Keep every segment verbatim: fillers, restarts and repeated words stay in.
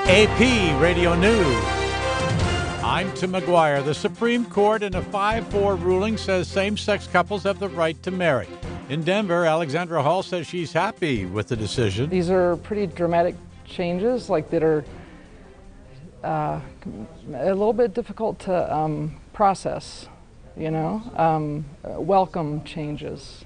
A P Radio News. I'm Tim McGuire. The Supreme Court in a five four ruling says same-sex couples have the right to marry. In Denver, Alexandra Hall says she's happy with the decision. These are pretty dramatic changes, like that are uh, a little bit difficult to um, process, you know, um, welcome changes.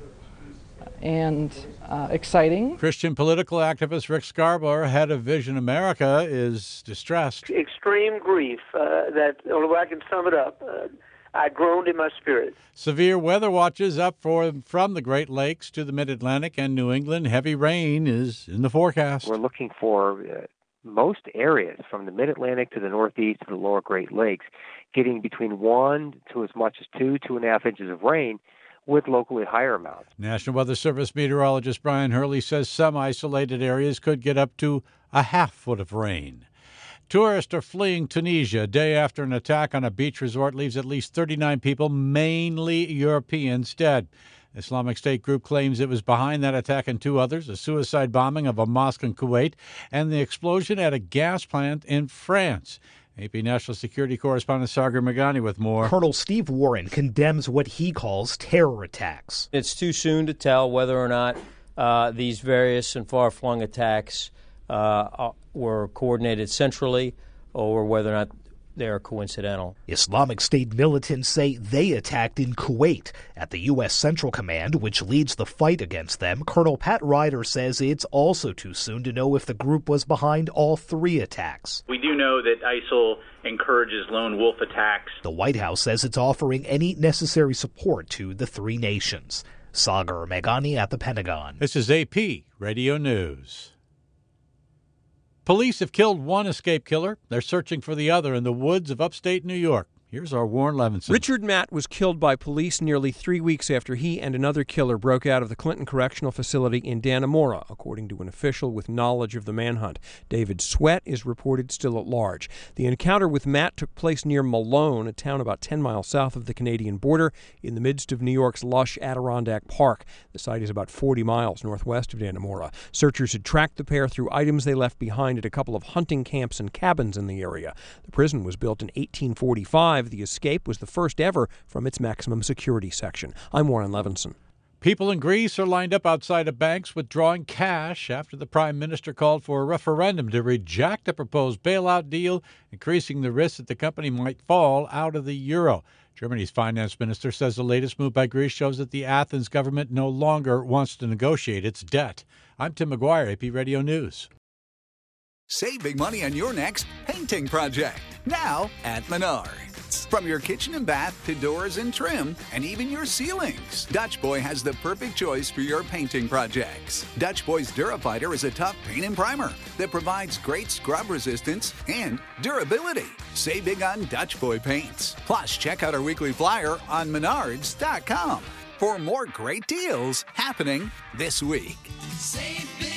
And uh, exciting. Christian political activist Rick Scarborough, head of Vision America, is distressed. Extreme grief, uh, that, although I can sum it up, uh, I groaned in my spirit. Severe weather watches up for from the Great Lakes to the Mid-Atlantic and New England. Heavy rain is in the forecast. We're looking for uh, most areas from the Mid-Atlantic to the Northeast to the lower Great Lakes getting between one to as much as two, two and a half inches of rain, with locally higher amounts. National Weather Service meteorologist Brian Hurley says some isolated areas could get up to a half foot of rain. Tourists are fleeing Tunisia a day after an attack on a beach resort leaves at least thirty-nine people, mainly Europeans, dead. Islamic State group claims it was behind that attack and two others, a suicide bombing of a mosque in Kuwait and the explosion at a gas plant in France. A P National Security Correspondent Sagar Meghani with more. Colonel Steve Warren condemns what he calls terror attacks. It's too soon to tell whether or not uh, these various and far-flung attacks uh, were coordinated centrally or whether or not they are coincidental. Islamic State militants say they attacked in Kuwait. At the U S Central Command, which leads the fight against them, Colonel Pat Ryder says it's also too soon to know if the group was behind all three attacks. We do know that ISIL encourages lone wolf attacks. The White House says it's offering any necessary support to the three nations. Sagar Meghani at the Pentagon. This is A P Radio News. Police have killed one escape killer. They're searching for the other in the woods of upstate New York. Here's our Warren Levinson. Richard Matt was killed by police nearly three weeks after he and another killer broke out of the Clinton Correctional Facility in Dannemora, according to an official with knowledge of the manhunt. David Sweat is reported still at large. The encounter with Matt took place near Malone, a town about ten miles south of the Canadian border, in the midst of New York's lush Adirondack Park. The site is about forty miles northwest of Dannemora. Searchers had tracked the pair through items they left behind at a couple of hunting camps and cabins in the area. The prison was built in eighteen forty-five. The escape was the first ever from its maximum security section. I'm Warren Levinson. People in Greece are lined up outside of banks withdrawing cash after the prime minister called for a referendum to reject a proposed bailout deal, increasing the risk that the company might fall out of the euro. Germany's finance minister says the latest move by Greece shows that the Athens government no longer wants to negotiate its debt. I'm Tim McGuire, A P Radio News. Save big money on your next painting project, now at Menards. From your kitchen and bath to doors and trim, and even your ceilings, Dutch Boy has the perfect choice for your painting projects. Dutch Boy's Durafighter is a tough paint and primer that provides great scrub resistance and durability. Save big on Dutch Boy paints. Plus, check out our weekly flyer on menards dot com for more great deals happening this week. Save big.